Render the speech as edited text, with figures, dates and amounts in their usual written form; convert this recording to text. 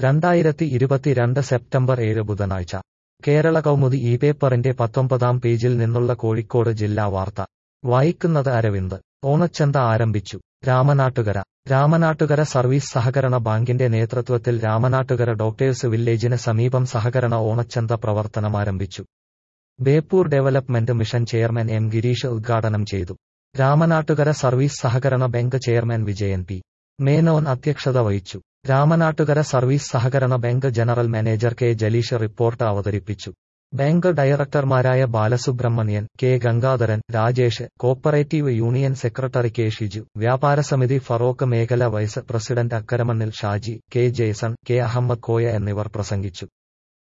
2022 September 7 ബുധനാഴ്ച കേരള കൗമുദി ഈ പേപ്പറിന്റെ 19-ാം പേജിൽ നിന്നുള്ള കോഴിക്കോട് ജില്ലാ വാർത്ത വായിക്കുന്നത് അരവിന്ദ്. ഓണച്ചന്ത ആരംഭിച്ചു. രാമനാട്ടുകര സർവീസ് സഹകരണ ബാങ്കിന്റെ നേതൃത്വത്തിൽ രാമനാട്ടുകര ഡോക്ടേഴ്സ് വില്ലേജിന് സമീപം സഹകരണ ഓണച്ചന്ത പ്രവർത്തനമാരംഭിച്ചു. Beypore development mission chairman M Girish ഉദ്ഘാടനം ചെയ്തു. രാമനാട്ടുകര സർവീസ് സഹകരണ bank chairman Vijayan P. Menon അധ്യക്ഷത വഹിച്ചു. രാമനാട്ടുകര സർവീസ് സഹകരണ bank general manager K Jaleesh report അവതരിപ്പിച്ചു. ബാങ്ക് ഡയറക്ടർമാരായ Balasubramanian, K Gangadharan, Rajesh, cooperative union secretary K Shiju, വ്യാപാരസമിതി ഫറോക്ക് മേഖല വൈസ് പ്രസിഡന്റ് അക്കരമണ്ണിൽ ഷാജി, കെ ജേസൺ, കെ അഹമ്മദ് കോയ എന്നിവർ പ്രസംഗിച്ചു.